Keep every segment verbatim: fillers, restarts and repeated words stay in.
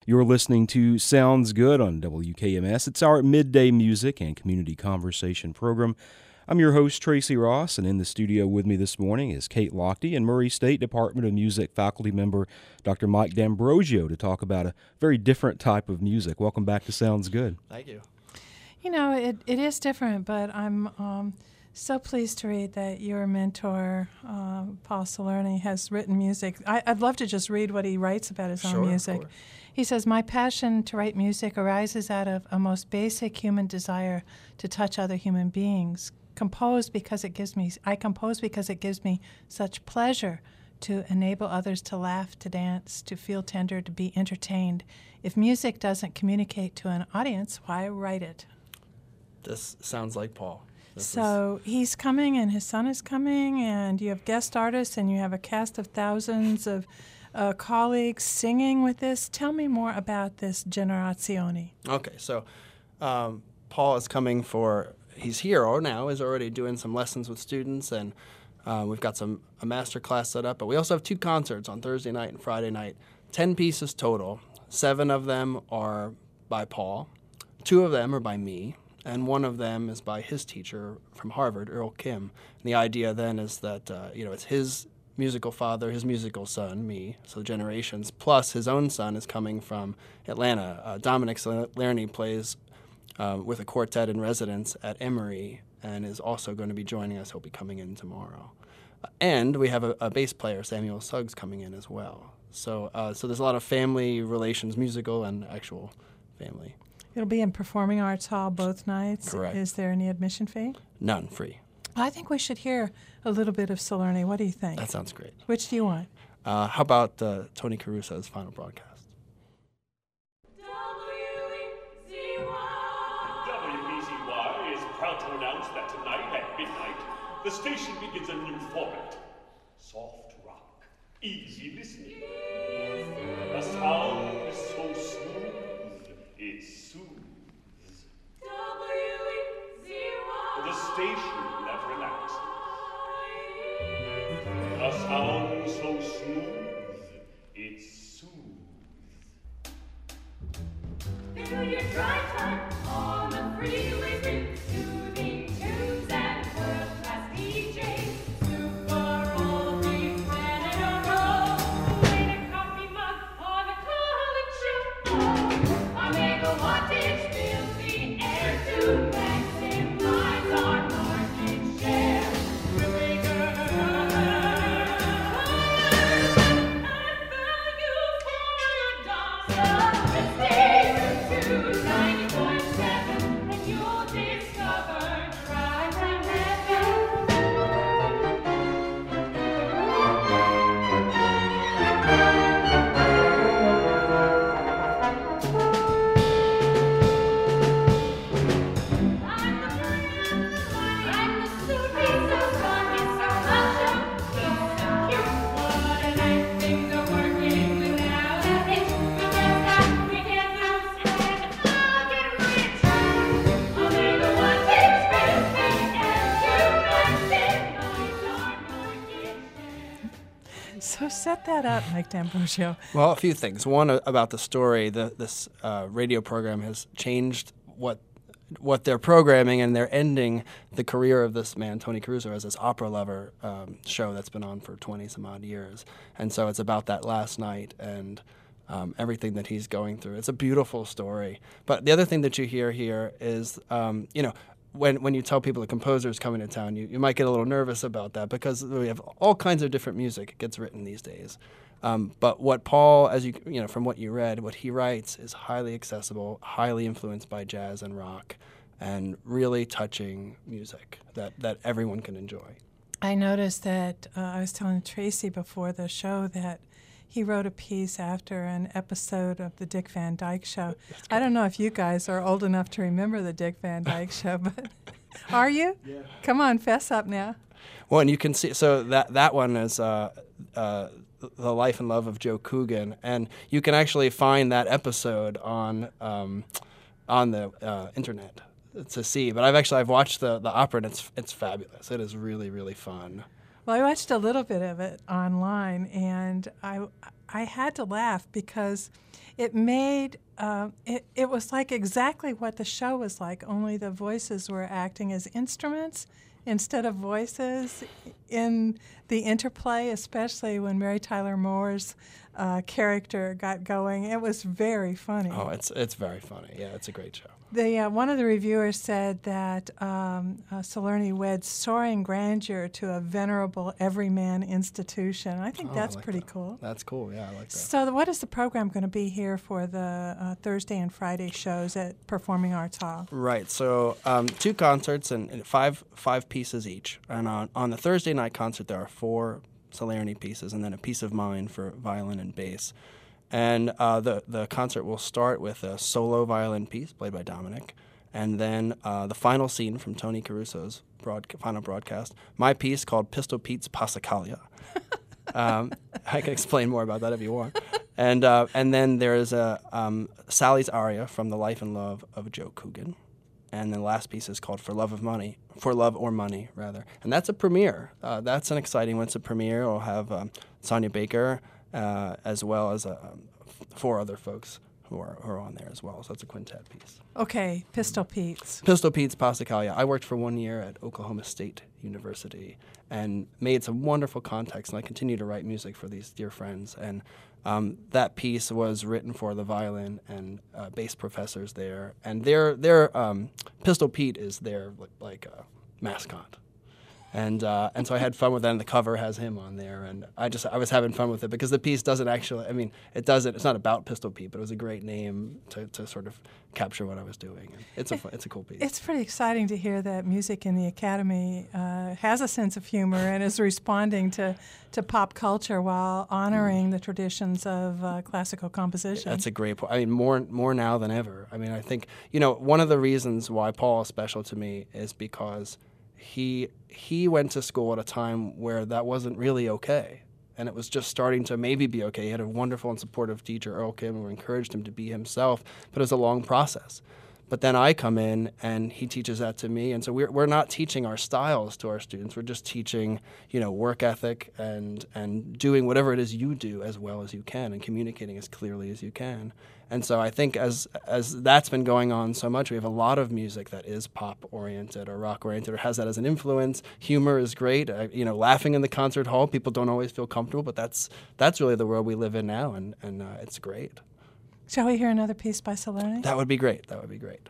You're listening to Sounds Good on W K M S. It's our midday music and community conversation program. I'm your host, Tracy Ross, and in the studio with me this morning is Kate Lochte and Murray State Department of Music faculty member Doctor Mike D'Ambrosio to talk about a very different type of music. Welcome back to Sounds Good. Thank you. You know, it, it is different, but I'm um, so pleased to read that your mentor, uh, Paul Salerni, has written music. I, I'd love to just read what he writes about his Sure, own music. He says, "My passion to write music arises out of a most basic human desire to touch other human beings. Compose because it gives me, I compose because it gives me such pleasure to enable others to laugh, to dance, to feel tender, to be entertained. If music doesn't communicate to an audience, why write it?" This sounds like Paul. This So he's coming and his son is coming, and you have guest artists and you have a cast of thousands of uh, colleagues singing with this. Tell me more about this Generazioni. is, okay, so um, Paul is coming for, he's here or now, is already doing some lessons with students, and uh, we've got some a master class set up, but we also have two concerts on Thursday night and Friday night, ten pieces total. Seven of them are by Paul, two of them are by me, and one of them is by his teacher from Harvard, Earl Kim. And the idea then is that, uh, you know, it's his musical father, his musical son, me, so generations, plus his own son is coming from Atlanta. Uh, Dominic Salerni plays uh, with a quartet in residence at Emory and is also going to be joining us. He'll be coming in tomorrow. Uh, and we have a, a bass player, Samuel Suggs, coming in as well. So, uh, so there's a lot of family relations, musical and actual family. It'll be in Performing Arts Hall both nights. Correct. Is there any admission fee? None, free. I think we should hear a little bit of Salerni. What do you think? That sounds great. Which do you want? Uh, how about uh, Tony Caruso's final broadcast? W B Z Y is proud to announce that tonight at midnight, the station begins a new format. Soft rock, easy listening. A sound is so smooth, it soothes. The station that relaxes. A sound so smooth, it soothes. Fill your dry time on the freeway route, soothing tunes and world-class D Js. Super oldies when in a row, in a coffee mug on a college show. Oh, a mega wattage fills the air to maximize our market share. Bigger and value for your dollar. Stay true to ninety point seven, and you'll discover drive and I'm the suit, he's so fun, he's so macho, he's so cute. What a nice things are working without a hitch. We just have to get loose and I'll get rich. I'll be the one takes everything and to maximize our market share. So set that up, Mike D'Ambrosio. Well, a few things. One uh, about the story. The, this uh, radio program has changed what what they're programming, and they're ending the career of this man, Tony Caruso, as this opera lover um, show that's been on for twenty some odd years. And so it's about that last night and um, everything that he's going through. It's a beautiful story. But the other thing that you hear here is, um, you know, when when you tell people the composer's coming to town, you, you might get a little nervous about that because we have all kinds of different music gets written these days. Um, but what Paul, as you you know, from what you read, what he writes is highly accessible, highly influenced by jazz and rock, and really touching music that, that everyone can enjoy. I noticed that uh, I was telling Tracy before the show that he wrote a piece after an episode of the Dick Van Dyke Show. I don't know if you guys are old enough to remember the Dick Van Dyke Show, but are you? Yeah. Come on, fess up now. Well, and you can see, so that, that one is uh, uh, The Life and Love of Joe Coogan, and you can actually find that episode on um, on the uh, internet to see. But I've actually I've watched the, the opera, and it's it's fabulous. It is really really fun. Well, I watched a little bit of it online, and I I had to laugh because it made uh, it, it was like exactly what the show was like, only the voices were acting as instruments instead of voices in the interplay, especially when Mary Tyler Moore's uh, character got going. It was very funny. Oh, it's it's very funny. Yeah, it's a great show. The, uh, one of the reviewers said that um, uh, Salerni weds soaring grandeur to a venerable everyman institution. I think Oh, I that's like pretty that. cool. That's cool. Yeah, I like that. So, the, what is the program going to be here for the uh, Thursday and Friday shows at Performing Arts Hall? Right. So um, two concerts and, and five five pieces each. And on, on the Thursday night concert, there are four Salerni pieces and then a piece of mind for violin and bass. And uh, the, the concert will start with a solo violin piece played by Dominic, and then uh, the final scene from Tony Caruso's broad, final broadcast, my piece called Pistol Pete's Passacaglia. um, I can explain more about that if you want. And uh, and then there's a um, Sally's aria from The Life and Love of Joe Coogan. And the last piece is called For Love of Money, For Love or Money, rather. And that's a premiere. Uh, that's an exciting one. It's a premiere. We'll have um, Sonia Baker, uh, as well as uh, um, four other folks who are, who are on there as well. So it's a quintet piece. Okay, Pistol Pete's. Pistol Pete's Passacaglia. I worked for one year at Oklahoma State University and made some wonderful contacts, and I continue to write music for these dear friends. And um, that piece was written for the violin and uh, bass professors there. And their their um, Pistol Pete is their like, like uh, mascot. And uh, and so I had fun with that, and the cover has him on there, and I just I was having fun with it because the piece doesn't actually, I mean, it doesn't, it's not about Pistol Pete, but it was a great name to, to sort of capture what I was doing. And it's a fun, it's a cool piece. It's pretty exciting to hear that music in the Academy uh, has a sense of humor and is responding to, to pop culture while honoring the traditions of uh, classical composition. That's a great point. I mean, more more now than ever. I mean, I think, you know, one of the reasons why Paul is special to me is because he he went to school at a time where that wasn't really okay. And it was just starting to maybe be okay. He had a wonderful and supportive teacher, Earl Kim, who encouraged him to be himself, but it was a long process. But then I come in and he teaches that to me, and so we're we're not teaching our styles to our students. We're just teaching, you know, work ethic and and doing whatever it is you do as well as you can and communicating as clearly as you can. And so I think as as that's been going on so much, we have a lot of music that is pop oriented or rock oriented or has that as an influence. Humor is great. Uh, you know, laughing in the concert hall, people don't always feel comfortable, but that's that's really the world we live in now, and and uh, it's great. Shall we hear another piece by Salerni? That would be great. That would be great.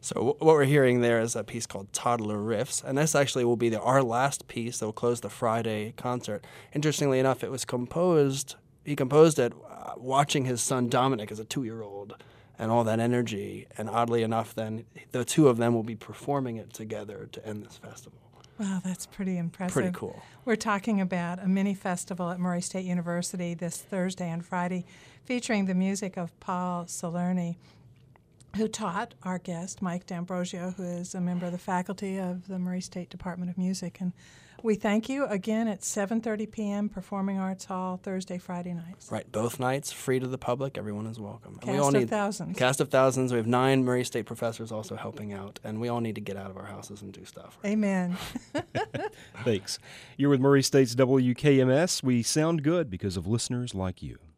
So w- what we're hearing there is a piece called Toddler Riffs, and this actually will be the, our last piece that will close the Friday concert. Interestingly enough, it was composed, he composed it uh, watching his son Dominic as a two-year-old and all that energy, and oddly enough, then the two of them will be performing it together to end this festival. Wow, that's pretty impressive. Pretty cool. We're talking about a mini festival at Murray State University this Thursday and Friday, featuring the music of Paul Salerni, who taught our guest, Mike D'Ambrosio, who is a member of the faculty of the Murray State Department of Music. And we thank you again at seven thirty p.m. Performing Arts Hall, Thursday, Friday nights. Right, both nights, free to the public. Everyone is welcome. And Cast we all of need, thousands. Cast of thousands. We have nine Murray State professors also helping out, and we all need to get out of our houses and do stuff. Right? Amen. Thanks. You're with Murray State's W K M S. We sound good because of listeners like you.